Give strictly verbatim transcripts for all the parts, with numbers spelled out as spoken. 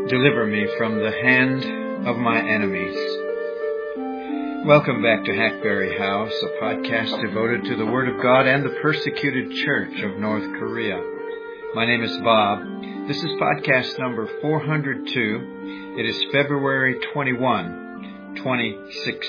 Deliver me from the hand of my enemies. Welcome back to Hackberry House, a podcast devoted to the Word of God and the persecuted church of North Korea. My name is Bob. This is podcast number four hundred two. It is February twenty-first, twenty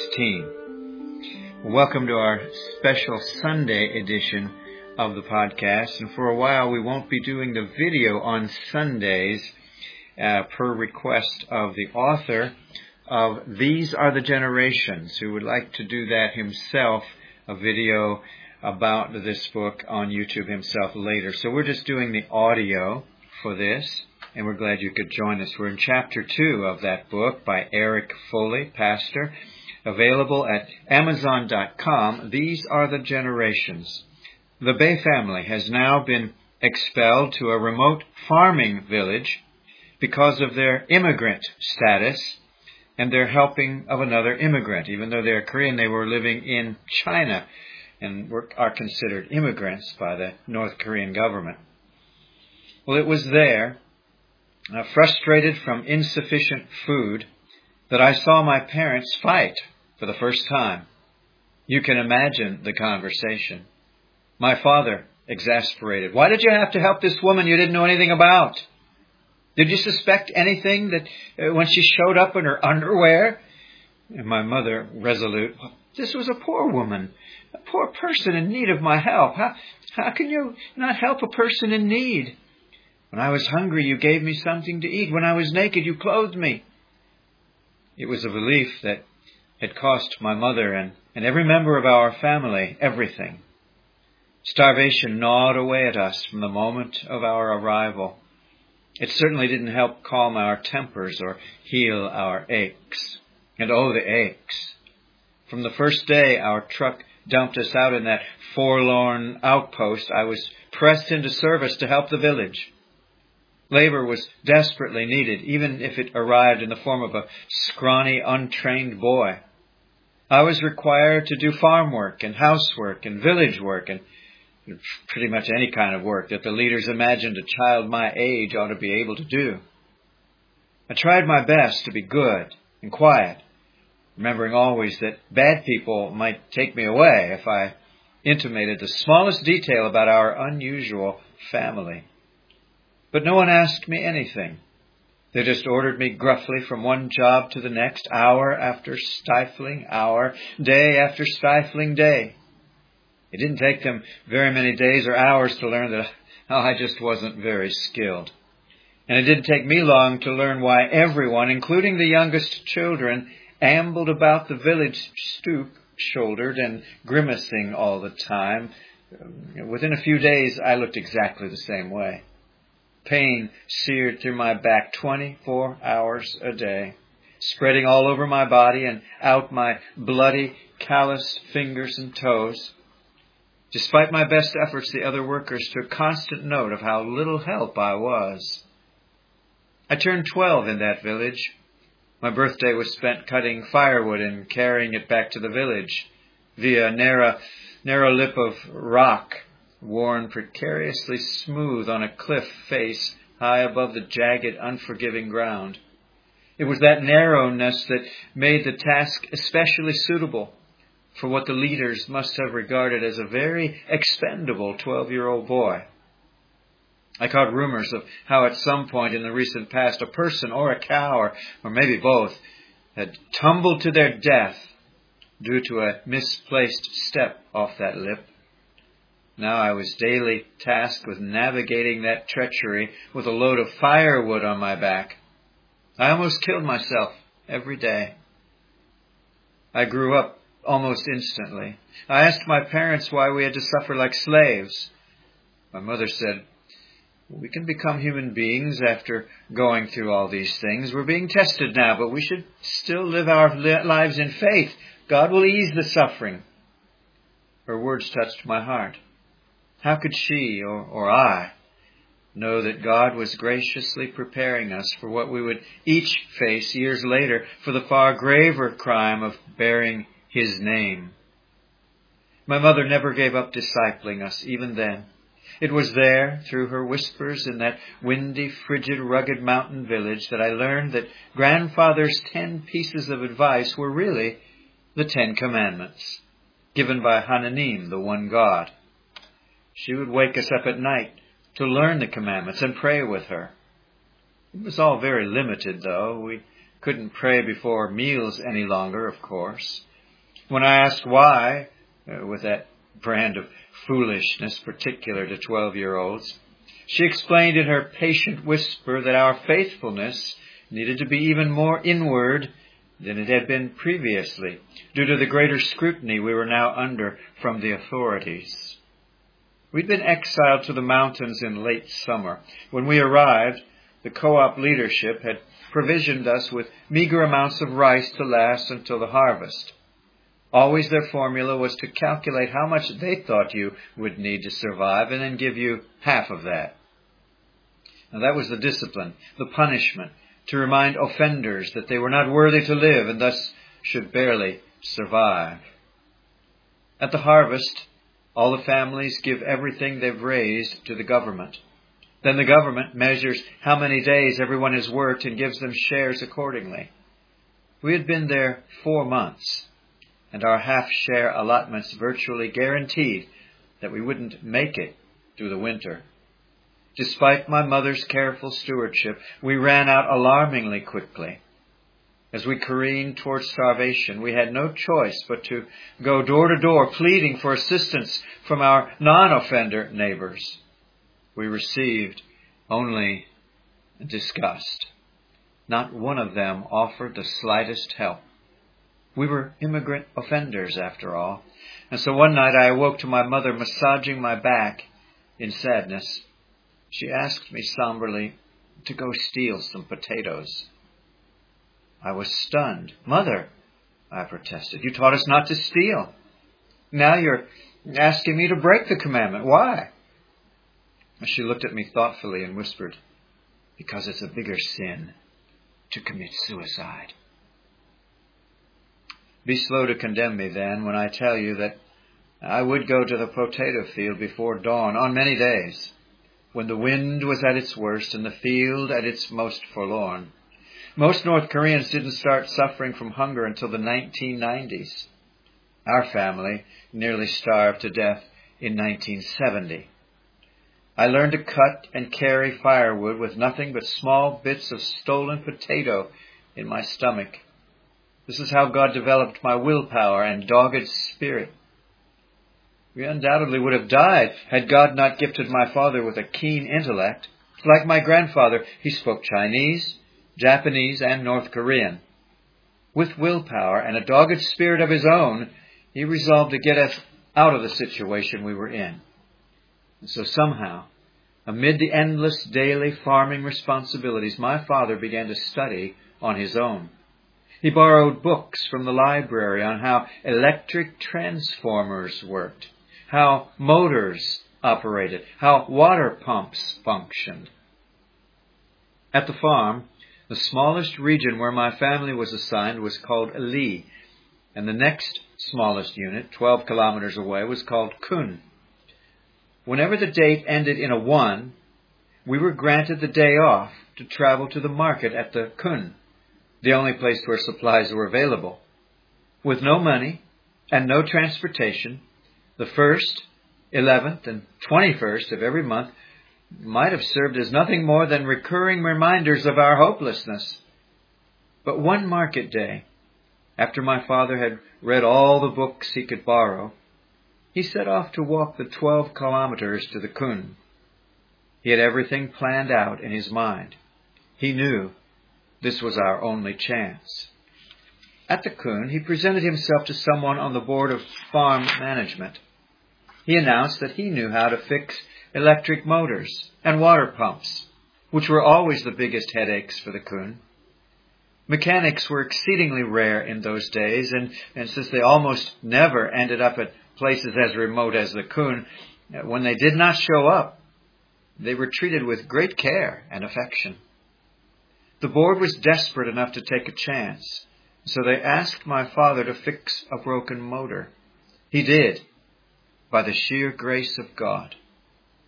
sixteen. Welcome to our special Sunday edition of the podcast. And for a while we won't be doing the video on Sundays uh, per request of the author of These Are the Generations, who would like to do that himself, a video about this book on YouTube himself later. So we're just doing the audio for this, and we're glad you could join us. We're in chapter two of that book by Eric Foley, pastor, available at amazon dot com. These Are the Generations. The Bay family has now been expelled to a remote farming village because of their immigrant status and their helping of another immigrant. Even though they're Korean, they were living in China and were, are considered immigrants by the North Korean government. Well, it was there, uh, frustrated from insufficient food, that I saw my parents fight for the first time. You can imagine the conversation. My father, exasperated. Why did you have to help this woman you didn't know anything about? Did you suspect anything that uh, when she showed up in her underwear? And my mother, resolute. This was a poor woman, a poor person in need of my help. How, how can you not help a person in need? When I was hungry, you gave me something to eat. When I was naked, you clothed me. It was a belief that had cost my mother and, and every member of our family everything. Starvation gnawed away at us from the moment of our arrival. It certainly didn't help calm our tempers or heal our aches. And oh, the aches. From the first day our truck dumped us out in that forlorn outpost, I was pressed into service to help the village. Labor was desperately needed, even if it arrived in the form of a scrawny, untrained boy. I was required to do farm work and housework and village work and pretty much any kind of work that the leaders imagined a child my age ought to be able to do. I tried my best to be good and quiet, remembering always that bad people might take me away if I intimated the smallest detail about our unusual family. But no one asked me anything. They just ordered me gruffly from one job to the next, hour after stifling hour, day after stifling day. It didn't take them very many days or hours to learn that oh, I just wasn't very skilled. And it didn't take me long to learn why everyone, including the youngest children, ambled about the village stoop-shouldered and grimacing all the time. Within a few days, I looked exactly the same way. Pain seared through my back twenty-four hours a day, spreading all over my body and out my bloody, calloused fingers and toes. Despite my best efforts, the other workers took constant note of how little help I was. I turned twelve in that village. My birthday was spent cutting firewood and carrying it back to the village via a narrow, narrow lip of rock worn precariously smooth on a cliff face high above the jagged, unforgiving ground. It was that narrowness that made the task especially suitable for what the leaders must have regarded as a very expendable twelve-year-old boy. I caught rumors of how at some point in the recent past a person or a cow, or, or maybe both, had tumbled to their death due to a misplaced step off that lip. Now I was daily tasked with navigating that treachery with a load of firewood on my back. I almost killed myself every day. I grew up almost instantly. I asked my parents why we had to suffer like slaves. My mother said, we can become human beings after going through all these things. We're being tested now, but we should still live our lives in faith. God will ease the suffering. Her words touched my heart. How could she or, or I know that God was graciously preparing us for what we would each face years later, for the far graver crime of bearing His name? My mother never gave up discipling us, even then. It was there, through her whispers in that windy, frigid, rugged mountain village, that I learned that Grandfather's ten pieces of advice were really the Ten Commandments, given by Hananim, the one God. She would wake us up at night to learn the commandments and pray with her. It was all very limited, though. We couldn't pray before meals any longer, of course. When I asked why, uh, with that brand of foolishness particular to twelve-year-olds, she explained in her patient whisper that our faithfulness needed to be even more inward than it had been previously, due to the greater scrutiny we were now under from the authorities. We'd been exiled to the mountains in late summer. When we arrived, the co-op leadership had provisioned us with meager amounts of rice to last until the harvest. Always their formula was to calculate how much they thought you would need to survive and then give you half of that. Now that was the discipline, the punishment, to remind offenders that they were not worthy to live and thus should barely survive. At the harvest, all the families give everything they've raised to the government. Then the government measures how many days everyone has worked and gives them shares accordingly. We had been there four months, and our half-share allotments virtually guaranteed that we wouldn't make it through the winter. Despite my mother's careful stewardship, we ran out alarmingly quickly. As we careened towards starvation, we had no choice but to go door to door pleading for assistance from our non-offender neighbors. We received only disgust. Not one of them offered the slightest help. We were immigrant offenders, after all. And so one night I awoke to my mother massaging my back in sadness. She asked me somberly to go steal some potatoes. I was stunned. "Mother," I protested, "you taught us not to steal. Now you're asking me to break the commandment. Why?" She looked at me thoughtfully and whispered, "Because it's a bigger sin to commit suicide." Be slow to condemn me then when I tell you that I would go to the potato field before dawn on many days, when the wind was at its worst and the field at its most forlorn. Most North Koreans didn't start suffering from hunger until the nineteen nineties. Our family nearly starved to death in nineteen seventy. I learned to cut and carry firewood with nothing but small bits of stolen potato in my stomach. This is how God developed my willpower and dogged spirit. We undoubtedly would have died had God not gifted my father with a keen intellect. Like my grandfather, he spoke Chinese, Japanese, and North Korean. With willpower and a dogged spirit of his own, he resolved to get us out of the situation we were in. And so somehow, amid the endless daily farming responsibilities, my father began to study on his own. He borrowed books from the library on how electric transformers worked, how motors operated, how water pumps functioned. At the farm, the smallest region where my family was assigned was called Li, and the next smallest unit, twelve kilometers away, was called Kun. Whenever the date ended in a one, we were granted the day off to travel to the market at the Kun, the only place where supplies were available. With no money and no transportation, the first, eleventh, and twenty-first of every month might have served as nothing more than recurring reminders of our hopelessness. But one market day, after my father had read all the books he could borrow, he set off to walk the twelve kilometers to the Kun. He had everything planned out in his mind. He knew this was our only chance. At the Kun, he presented himself to someone on the board of farm management. He announced that he knew how to fix electric motors and water pumps, which were always the biggest headaches for the Kun. Mechanics were exceedingly rare in those days, and, and since they almost never ended up at places as remote as the Kun, when they did not show up, they were treated with great care and affection. The board was desperate enough to take a chance, so they asked my father to fix a broken motor. He did, by the sheer grace of God.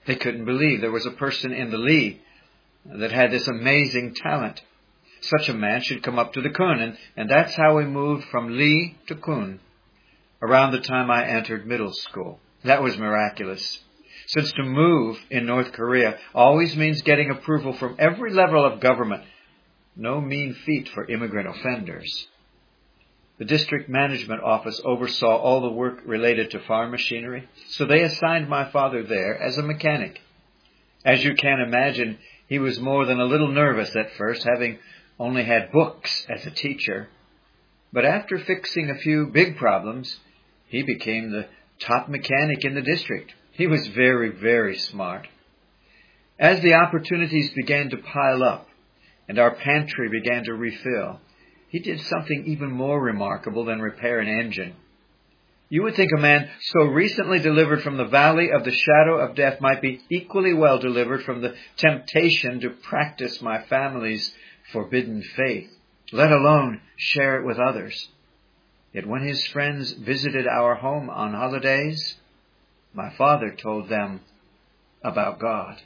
They couldn't believe there was a person in the Li that had this amazing talent. Such a man should come up to the Kun, and, and that's how we moved from Li to Kun around the time I entered middle school. That was miraculous. Since to move in North Korea always means getting approval from every level of government, no mean feat for immigrant offenders. The district management office oversaw all the work related to farm machinery, so they assigned my father there as a mechanic. As you can imagine, he was more than a little nervous at first, having only had books as a teacher. But after fixing a few big problems, he became the top mechanic in the district. He was very, very smart. As the opportunities began to pile up and our pantry began to refill, he did something even more remarkable than repair an engine. You would think a man so recently delivered from the valley of the shadow of death might be equally well delivered from the temptation to practice my family's forbidden faith, let alone share it with others. Yet when his friends visited our home on holidays, my father told them about God.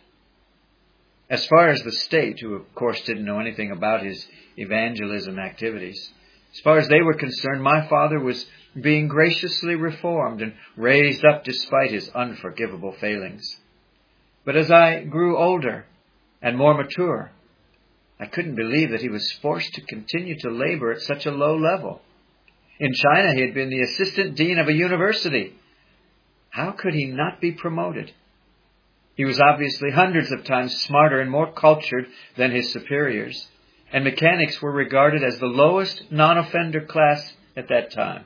As far as the state, who of course didn't know anything about his evangelism activities, as far as they were concerned, my father was being graciously reformed and raised up despite his unforgivable failings. But as I grew older and more mature, I couldn't believe that he was forced to continue to labor at such a low level. In China, he had been the assistant dean of a university. How could he not be promoted? He was obviously hundreds of times smarter and more cultured than his superiors, and mechanics were regarded as the lowest non-offender class at that time.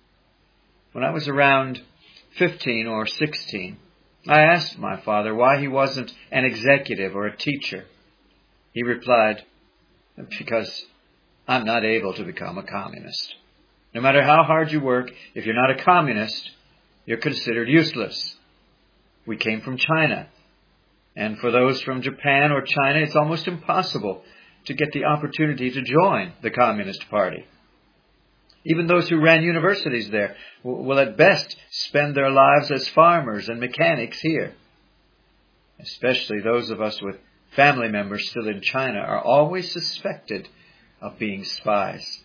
When I was around fifteen or sixteen, I asked my father why he wasn't an executive or a teacher. He replied, "Because I'm not able to become a communist. No matter how hard you work, if you're not a communist, you're considered useless. We came from China, and for those from Japan or China, it's almost impossible to get the opportunity to join the Communist Party. Even those who ran universities there will at best spend their lives as farmers and mechanics here. Especially those of us with family members still in China are always suspected of being spies."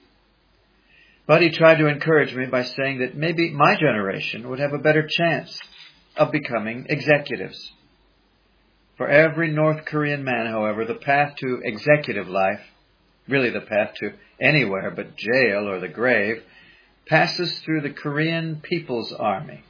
But he tried to encourage me by saying that maybe my generation would have a better chance of becoming executives. For every North Korean man, however, the path to executive life, really the path to anywhere but jail or the grave, passes through the Korean People's Army.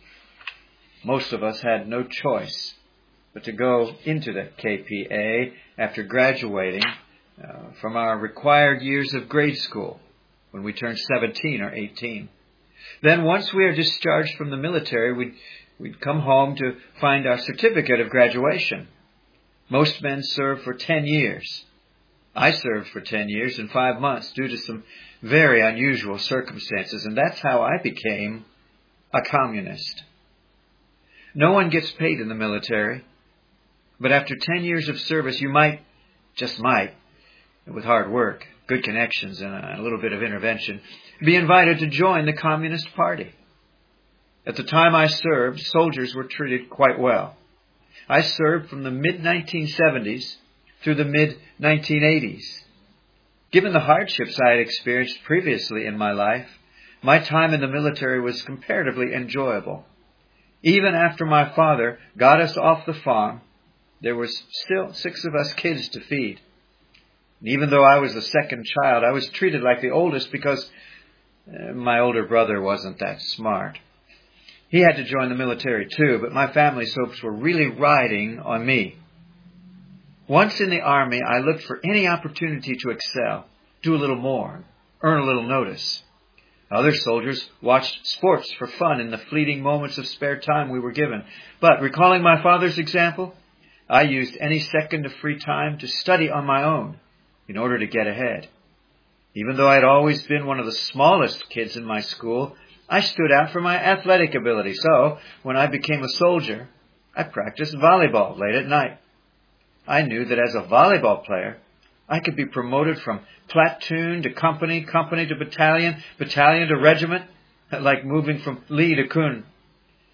Most of us had no choice but to go into the K P A after graduating uh, from our required years of grade school when we turned seventeen or eighteen. Then once we are discharged from the military, we'd, we'd come home to find our certificate of graduation. Most men serve for ten years. I served for ten years and five months due to some very unusual circumstances, and that's how I became a communist. No one gets paid in the military, but after ten years of service, you might, just might, with hard work, good connections, and a little bit of intervention, be invited to join the Communist Party. At the time I served, soldiers were treated quite well. I served from the mid nineteen seventies through the mid nineteen eighties. Given the hardships I had experienced previously in my life, my time in the military was comparatively enjoyable. Even after my father got us off the farm, there was still six of us kids to feed. And even though I was the second child, I was treated like the oldest because uh, my older brother wasn't that smart. He had to join the military too, but my family's hopes were really riding on me. Once in the Army, I looked for any opportunity to excel, do a little more, earn a little notice. Other soldiers watched sports for fun in the fleeting moments of spare time we were given. But recalling my father's example, I used any second of free time to study on my own in order to get ahead. Even though I had always been one of the smallest kids in my school, I stood out for my athletic ability. So, when I became a soldier, I practiced volleyball late at night. I knew that as a volleyball player, I could be promoted from platoon to company, company to battalion, battalion to regiment, like moving from Li to Kun.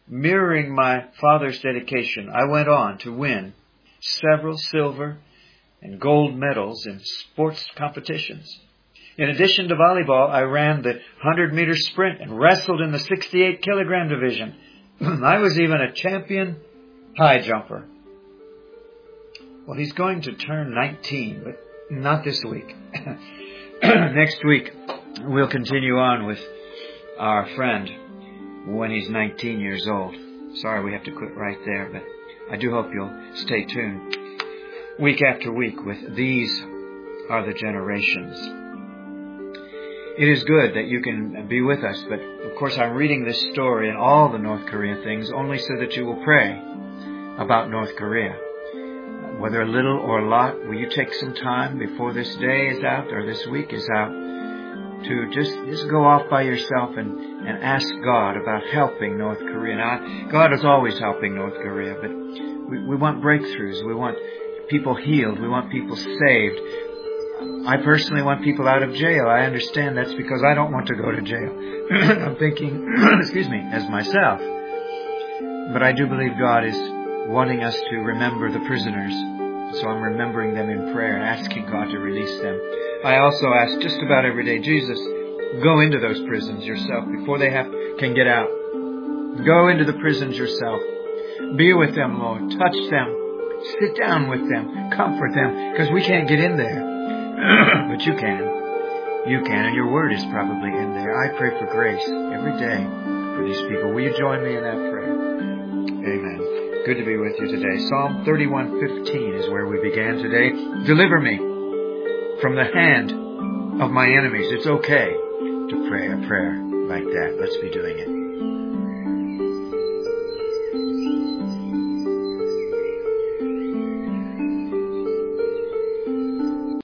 mirroring my father's dedication, I went on to win several silver and gold medals in sports competitions. In addition to volleyball, I ran the one hundred meter sprint and wrestled in the sixty-eight kilogram division. I was even a champion high jumper. Well, he's going to turn nineteen, but not this week. Next week, we'll continue on with our friend when he's nineteen years old. Sorry, we have to quit right there, but I do hope you'll stay tuned week after week with These Are the Generations. It is good that you can be with us, but of course I'm reading this story and all the North Korea things only so that you will pray about North Korea. Whether a little or a lot, will you take some time before this day is out or this week is out to just, just go off by yourself and, and ask God about helping North Korea. Now, God is always helping North Korea, but we, we want breakthroughs. We want people healed. We want people saved. I personally want people out of jail. I understand that's because I don't want to go to jail. I'm thinking, excuse me, as myself. But I do believe God is wanting us to remember the prisoners. So I'm remembering them in prayer and asking God to release them. I also ask just about every day, Jesus, go into those prisons yourself before they have can get out. Go into the prisons yourself. Be with them, Lord. Touch them. Sit down with them. Comfort them, because we can't get in there. But you can. You can, and your word is probably in there. I pray for grace every day for these people. Will you join me in that prayer? Amen. Good to be with you today. Psalm thirty-one fifteen is where we began today. Deliver me from the hand of my enemies. It's okay to pray a prayer like that. Let's be doing it.